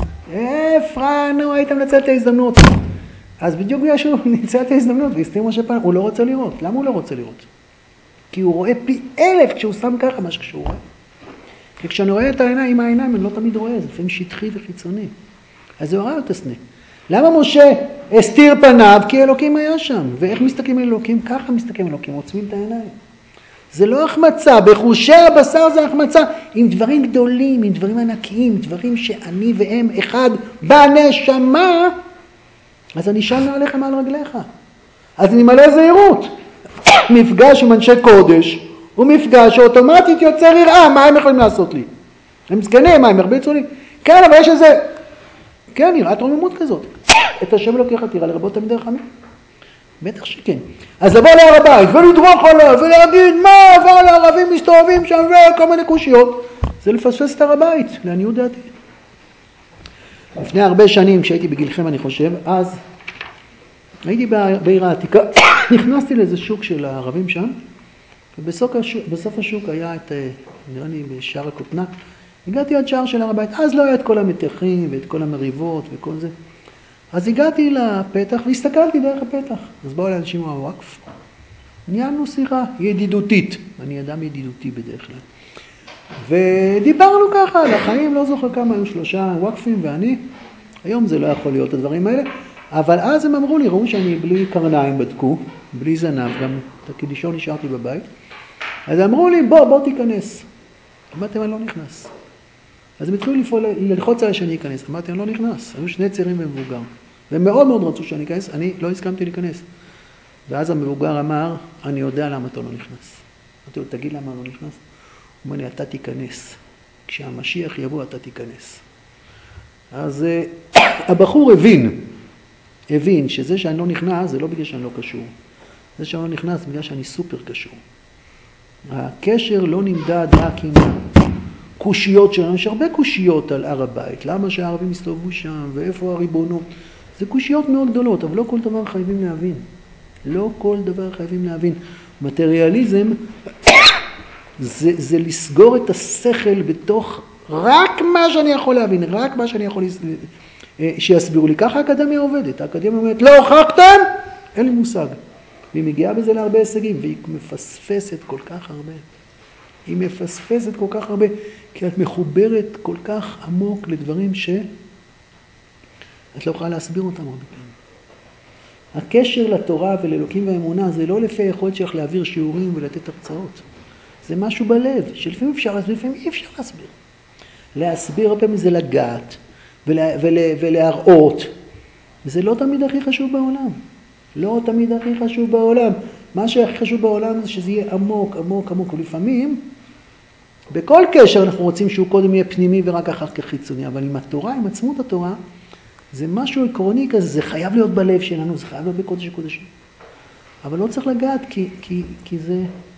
אפרנו, הייתם לצאת את ההזדמנות. אז בדיוק בגלל שהוא ניצל את ההזדמנות, והסתיר משה פניו, הוא לא רוצה לראות. למה הוא לא רוצה לראות? כי הוא רואה פי אלף כשהוא שם ככה מה שכשהוא רואה. כי כשאני רואה את העיניים עם העיניים, אני לא תמיד רואה, זה לפעמים שטחי וחיצוני. אז זה הוראה את הסנה. למה משה הסתיר פניו? כי אלוקים היה שם. ואיך מסתכלים על אלוקים? ככה מסתכלים על אלוקים, עוצמים את העיניים. זה לא החמצה, בחושי הבשר זה החמצה, עם דברים גדולים, עם דברים ענקיים, דברים שאני והם אחד בנשמה, אז אני שם עליך מעל רגליך. אז אני מלא זהירות. מפגש עם אנשי קודש, הוא מפגש שאוטומטית יוצר יראה, מה הם יכולים לעשות לי? הם זקנים, מה הם הרביצו לי? כן, אבל יש איזה, כן, יראת רוממות כזאת. את השם לוקח תירא לרבות תלמידי חכמים. בטח שכן. אז לבוא להר הבית ולדרוך עליו ולהגיד מה, אבל הערבים מסתובבים שם וכל מיני קושיות, זה לפספס את הר הבית, לעניות דעתי. לפני הרבה שנים, כשהייתי בגילכם אני חושב, אז הייתי בעיר העתיקה, נכנסתי לאיזה שוק של הערבים שם, ובסוף השוק, בסוף השוק היה את, נראה לי בשער הכותנה, הגעתי עד שער של הר הבית, אז לא היה את כל המתחים ואת כל המריבות וכל זה. אז הגעתי לפתח והסתכלתי דרך הפתח. אז באו אליי אנשים מהוואקף. ניהלנו שיחה ידידותית. אני אדם ידידותי בדרך כלל. ודיברנו ככה על החיים, לא זוכר כמה, היו שלושה וואקפים ואני. היום זה לא יכול להיות הדברים האלה. אבל אז הם אמרו לי, ראו שאני בלי קרניים בדקו, בלי זנב, גם את הקידישון נשארתי בבית. אז אמרו לי, בוא, בוא תיכנס. אמרתי, אני לא נכנס. אז הם התחילו לפעול, ללחוץ עליי שאני אכנס. אמרתי, אני לא נכנס. היו שני צעירים ומבוגר. והם מאוד מאוד רצו שאני אכנס, אני לא הסכמתי להיכנס. ואז המבוגר אמר, אני יודע למה אתה לא נכנס. אמרתי לו, תגיד למה לא נכנס. אומר לי, אתה תיכנס. כשהמשיח יבוא, אתה תיכנס. אז הבחור הבין, הבין שזה שאני לא נכנס, זה לא בגלל שאני לא קשור. זה שאני לא נכנס, בגלל שאני סופר קשור. הקשר לא נמדד רק עם הקושיות שלנו, יש הרבה קושיות על הר הבית. למה שהערבים הסתובבו שם, ואיפה הריבונות? זה קושיות מאוד גדולות, אבל לא כל דבר חייבים להבין. לא כל דבר חייבים להבין. מטריאליזם זה, זה לסגור את השכל בתוך רק מה שאני יכול להבין, רק מה שאני יכול שיסבירו לי. ככה האקדמיה עובדת. האקדמיה אומרת, לא הוכחתם, אין לי מושג. והיא מגיעה בזה להרבה הישגים, והיא מפספסת כל כך הרבה. היא מפספסת כל כך הרבה, כי את מחוברת כל כך עמוק לדברים שאת לא יכולה להסביר אותם הרבה פעמים. הקשר לתורה ולאלוקים והאמונה זה לא לפי היכולת שלך להעביר שיעורים ולתת הרצאות. זה משהו בלב, שלפעמים אפשר להסביר, לפעמים אי אפשר להסביר. להסביר הרבה פעמים זה לגעת ולה, ולה, ולהראות. וזה לא תמיד הכי חשוב בעולם. לא תמיד הכי חשוב בעולם. מה שהכי חשוב בעולם זה שזה יהיה עמוק, עמוק, עמוק. ולפעמים, בכל קשר אנחנו רוצים שהוא קודם יהיה פנימי ורק אחר כך חיצוני. אבל עם התורה, עם עצמות התורה, זה משהו עקרוני כזה, זה חייב להיות בלב שלנו, זה חייב להיות בקודש הקודשים. אבל לא צריך לגעת, כי, כי, כי זה,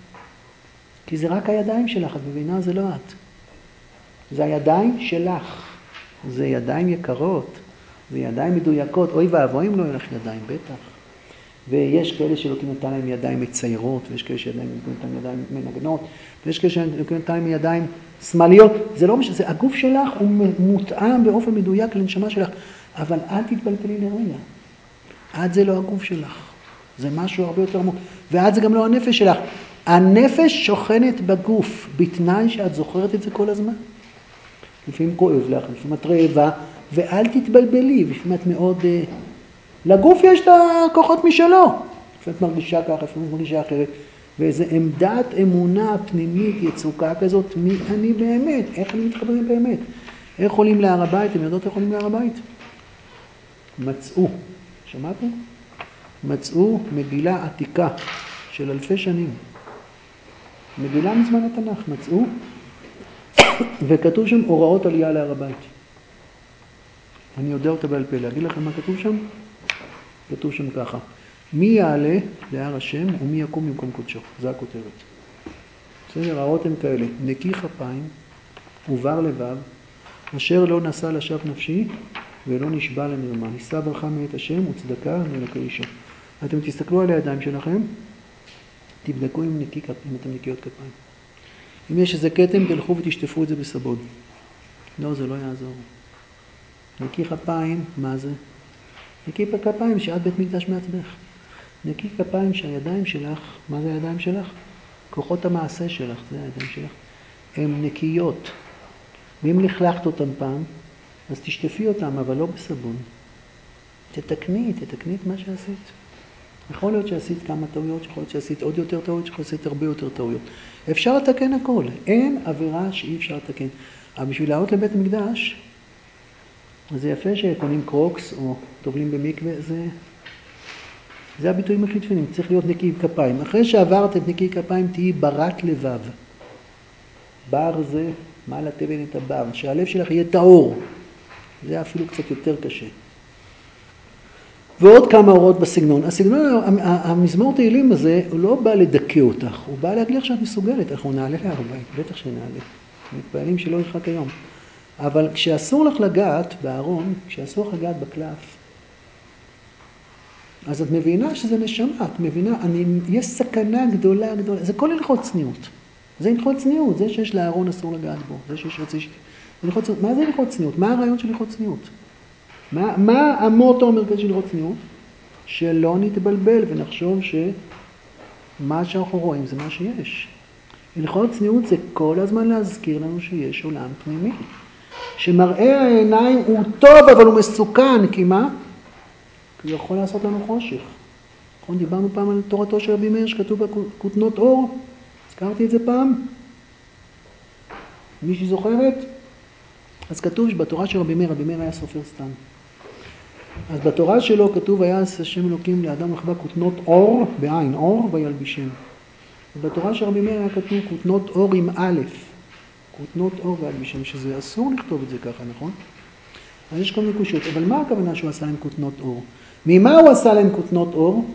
כי זה רק הידיים שלך, את מבינה? זה לא את. זה הידיים שלך. זה ידיים יקרות, זה ידיים מדויקות. אוי ואבוי אם לא יהיו לך ידיים, בטח. ויש כאלה שלוקים נתן להם ידיים מציירות, ויש כאלה שידיים נתן ידיים מנגנות, ויש כאלה שלוקים נתן להם ידיים שמאליות. זה לא משנה, זה הגוף שלך הוא מותאם באופן מדויק לנשמה שלך, אבל אל תתבלבלי לרגע. עד זה לא הגוף שלך. זה משהו הרבה יותר עמוק. ועד זה גם לא הנפש שלך. הנפש שוכנת בגוף, בתנאי שאת זוכרת את זה כל הזמן. לפעמים כואב לך, לפעמים את רעבה, ואל תתבלבלי, לפעמים את מאוד... לגוף יש את הכוחות משלו. לפעמים את מרגישה ככה, לפעמים את מרגישה אחרת. ואיזו עמדת אמונה פנימית יצוקה כזאת, מי אני באמת? איך אני מתחברים באמת? איך עולים להר הבית? אתם יודעות איך עולים להר הבית? מצאו, שמעתם? מצאו מגילה עתיקה של אלפי שנים. מגילה מזמן התנ"ך, מצאו, וכתוב שם הוראות עלייה להר הבית. אני יודע אותה בעל פה, להגיד לכם מה כתוב שם? כתוב שם ככה, מי יעלה להר השם ומי יקום במקום קודשו, זה הכותרת. בסדר, ההוראות הן כאלה, נקי כפיים ובר לבב, אשר לא נשא לשווא נפשי ולא נשבע למרמה, יישא ברכה מאת השם וצדקה מאלוקי אישו. אתם תסתכלו על הידיים שלכם, תבדקו אם, נקי, אם אתם נקיות כפיים. אם יש איזה קטם, תלכו ותשטפו את זה בסבון. לא, זה לא יעזור. נקי כפיים, מה זה? נקי כפיים שאת בית מקדש מעצמך. נקי כפיים שהידיים שלך, מה זה הידיים שלך? כוחות המעשה שלך, זה הידיים שלך. הן נקיות. ואם לכלכת אותם פעם, אז תשטפי אותם, אבל לא בסבון. תתקני, תתקני את מה שעשית. יכול להיות שעשית כמה טעויות, יכול להיות שעשית עוד יותר טעויות, יכול להיות שעשית הרבה יותר טעויות. אפשר לתקן הכל. אין עבירה שאי אפשר לתקן. אבל בשביל לעלות לבית המקדש, זה יפה שקונים קרוקס או טובלים במקווה, זה, זה הביטויים הכי תפינים. צריך להיות נקי כפיים. אחרי שעברת את נקי כפיים, תהיי ברת לבב. בר זה מעל התבן את הבר, שהלב שלך יהיה טהור. זה אפילו קצת יותר קשה. ועוד כמה הוראות בסגנון. הסגנון, המזמור תהילים הזה, הוא לא בא לדכא אותך, הוא בא להגיד לך שאת מסוגלת. אנחנו נעלה להר הבית, בטח שנעלה. מתפעלים שלא ירחק היום. אבל כשאסור לך לגעת בארון, כשאסור לך לגעת בקלף, אז את מבינה שזה נשמה, את מבינה, אני, יש סכנה גדולה גדולה, זה כל הלכות צניעות. זה הלכות צניעות, זה שיש לארון אסור לגעת בו, זה שיש רצי ש... מה זה הלכות צניעות? מה הרעיון של הלכות צניעות? מה, מה המוטו המרכזי של הלכות צניעות? שלא נתבלבל ונחשוב שמה שאנחנו רואים זה מה שיש. הלכות צניעות זה כל הזמן להזכיר לנו שיש עולם פנימי. שמראה העיניים הוא טוב אבל הוא מסוכן, כי מה? כי הוא יכול לעשות לנו חושך. נכון, דיברנו פעם על תורתו של רבי מאיר שכתוב בכותנות אור, הזכרתי את זה פעם? מישהי זוכרת? אז כתוב שבתורה של רבי מאיר, רבי מאיר היה סופר סתם. אז בתורה שלו כתוב היה השם אלוקים לאדם לחווה כותנות אור, בעין אור וילבישם. ובתורה של רבי מאיר היה כתוב כותנות אור עם א', כותנות אור, בשביל שזה אסור לכתוב את זה ככה, נכון? אז יש כל מיני קושיות, אבל מה הכוונה שהוא עשה להם כותנות אור? ממה הוא עשה להם כותנות אור?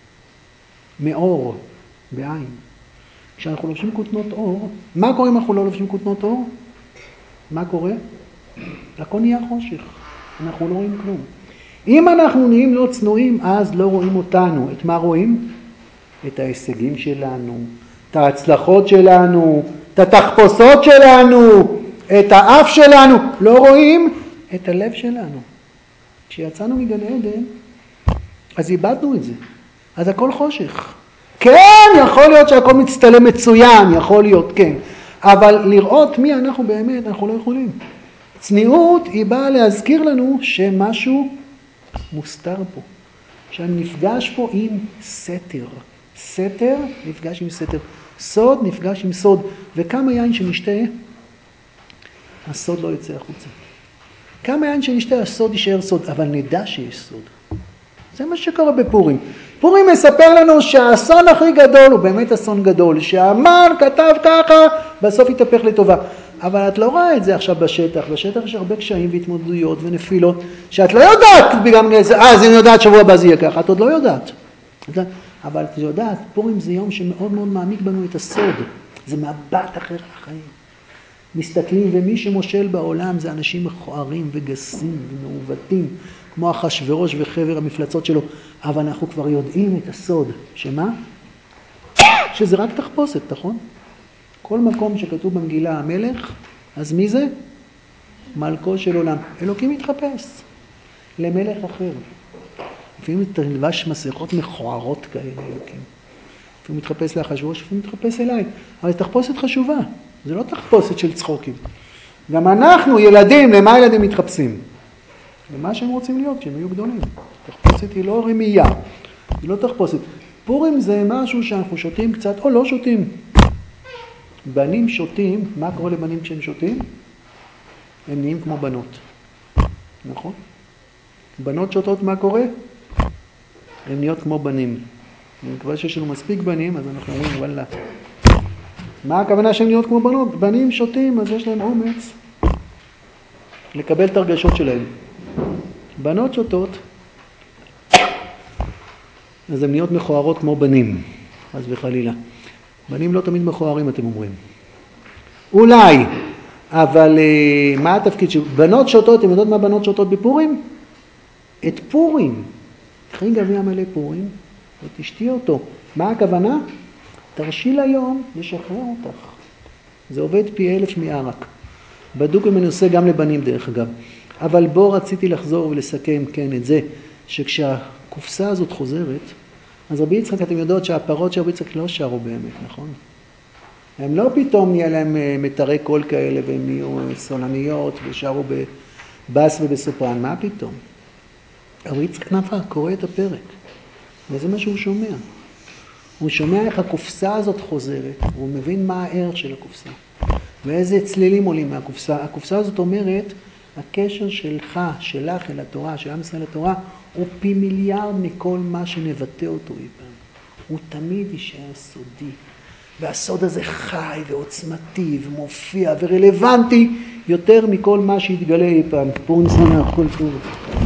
מאור, בעין. כשאנחנו לובשים כותנות אור, מה קורה אם אנחנו לא לובשים כותנות אור? מה קורה? הכל נהיה חושך, אנחנו לא רואים כלום. אם אנחנו נהיים לא צנועים, אז לא רואים אותנו. את מה רואים? את ההישגים שלנו, את ההצלחות שלנו, את התחפושות שלנו, את האף שלנו. לא רואים את הלב שלנו. כשיצאנו מגן עדן, אז איבדנו את זה. אז הכל חושך. כן, יכול להיות שהכל מצטלם מצוין, יכול להיות, כן. אבל לראות מי אנחנו באמת, אנחנו לא יכולים. צניעות היא באה להזכיר לנו שמשהו מוסתר פה. שאני נפגש פה עם סתר. סתר נפגש עם סתר. סוד נפגש עם סוד. וכמה יין שנשתה, הסוד לא יצא החוצה. כמה יין שנשתה, הסוד יישאר סוד, אבל נדע שיש סוד. זה מה שקורה בפורים. פורים מספר לנו שהאסון הכי גדול הוא באמת אסון גדול. שהמן כתב ככה, בסוף יתהפך לטובה. אבל את לא רואה את זה עכשיו בשטח. בשטח יש הרבה קשיים והתמודדויות ונפילות, שאת לא יודעת, בגלל זה, אה, אז אני יודעת שבוע הבא זה יהיה ככה. את עוד לא יודעת. אבל את יודעת, פורים זה יום שמאוד מאוד מעמיק בנו את הסוד. זה מבט אחר החיים. מסתכלים, ומי שמושל בעולם זה אנשים מכוערים וגסים ומעוותים, כמו אחשוורוש וחבר המפלצות שלו. אבל אנחנו כבר יודעים את הסוד. שמה? שזה רק תחפושת, נכון? כל מקום שכתוב במגילה המלך, אז מי זה? מלכו של עולם. אלוקים מתחפש למלך אחר. לפעמים תלבש מסכות מכוערות כאלה, אלוקים. לפעמים מתחפש לאחשוורוש, לפעמים מתחפש אליי. אבל תחפושת חשובה. זה לא תחפושת של צחוקים. גם אנחנו, ילדים, למה ילדים מתחפשים? למה שהם רוצים להיות כשהם יהיו גדולים. תחפושת היא לא רמייה. היא לא תחפושת. פורים זה משהו שאנחנו שותים קצת, או לא שותים. בנים שותים, מה קורה לבנים כשהם שותים? הם נהיים כמו בנות. נכון? בנות שותות, מה קורה? הם נהיות כמו בנים. אני מקווה שיש לנו מספיק בנים, אז אנחנו אומרים, וואלה. מה הכוונה שהם נהיות כמו בנות? בנים שותים, אז יש להם אומץ לקבל את הרגשות שלהם. בנות שותות, אז הם נהיות מכוערות כמו בנים, אז וחלילה. בנים לא תמיד מכוערים, אתם אומרים. אולי, אבל מה התפקיד של... בנות שותות, אתם יודעות מה בנות שותות בפורים? את פורים. תחי גביע מלא פורים ותשתי אותו. מה הכוונה? תרשי ליום לשחרר אותך. זה עובד פי אלף מערק. בדוק ומנוסה גם לבנים דרך אגב. אבל בו רציתי לחזור ולסכם כן את זה, שכשהקופסה הזאת חוזרת, אז רבי יצחק, אתם יודעות שהפרות של רבי יצחק לא שרו באמת, נכון? הם לא פתאום נהיה להם מטרי קול כאלה, והם נהיו סולניות ושרו בבאס ובסופרן, מה פתאום? רבי יצחק נפח קורא את הפרק, וזה מה שהוא שומע. הוא שומע איך הקופסה הזאת חוזרת, והוא מבין מה הערך של הקופסה, ואיזה צלילים עולים מהקופסה. הקופסה הזאת אומרת, הקשר שלך, שלך אל התורה, של עם ישראל לתורה, הוא פי מיליארד מכל מה שנבטא אותו אי פעם. הוא תמיד יישאר סודי. והסוד הזה חי ועוצמתי ומופיע ורלוונטי יותר מכל מה שהתגלה אי פעם. פורים שמח, כל טוב.